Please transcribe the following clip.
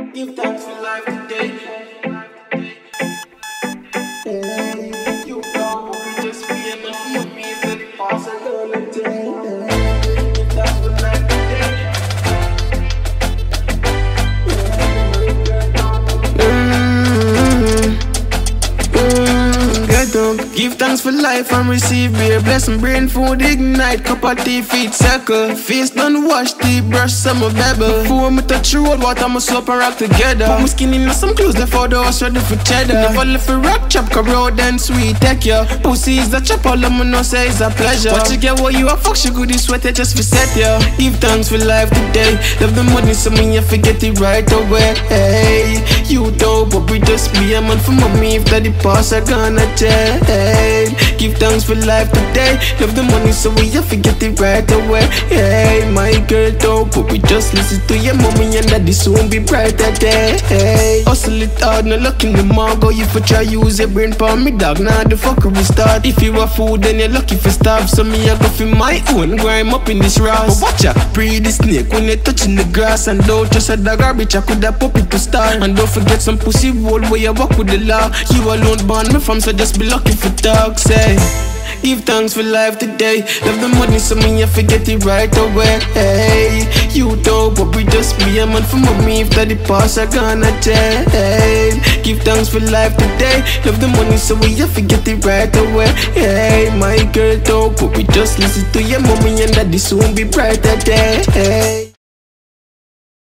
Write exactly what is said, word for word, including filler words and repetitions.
Give thanks for life today. Hey, you know we just be in the field, me if it possible today. Give thanks for life today. Mm-hmm. Mm-hmm. Get up, give thanks for life and receive beer. Blessing, brain food, ignite, cup of tea, feet circle. Face done wash, tea, brush, some of bebble. Before me touch the road, water, my soap and rock together. Put my skin in some clothes, left for the house, ready for cheddar. Never left for rock, chop, road and sweet, take ya. Pussy is the chop, all of me know say it's a pleasure. But you get what you a fuck, she good, you sweat it just for set ya. Give thanks for life today. Love the money, so me you forget it right away. Hey, you dope, but we just be a man for mommy. If that the past, I gonna change. Give thanks for life today. Love the money, so we you forget it right away. Hey, my girl dope, but we just listen to your mommy and daddy soon be brighter day. Hey, hustle it hard, no luck in the mug. Go you for try use your brain for me dog. Now the fuckery start. If you want food, then you're lucky for starve. So me I go for my own grime up in this grass. But watch out, pre the snake when they touching the grass. And don't just a dog or bitch, I could have pop it to start. And don't forget some pussy roll where you walk with the law. You alone born me from, so just be lucky for talk. Say, give thanks for life today. Love the money, so me you forget it right away. Hey, you dope, but we just be a man for me. If that the past, I gonna change. Give thanks for life today. Love the money, so we you forget it right away. Hey, my girl dope, but we just listen to your mommy and daddy soon be brighter day. Hey.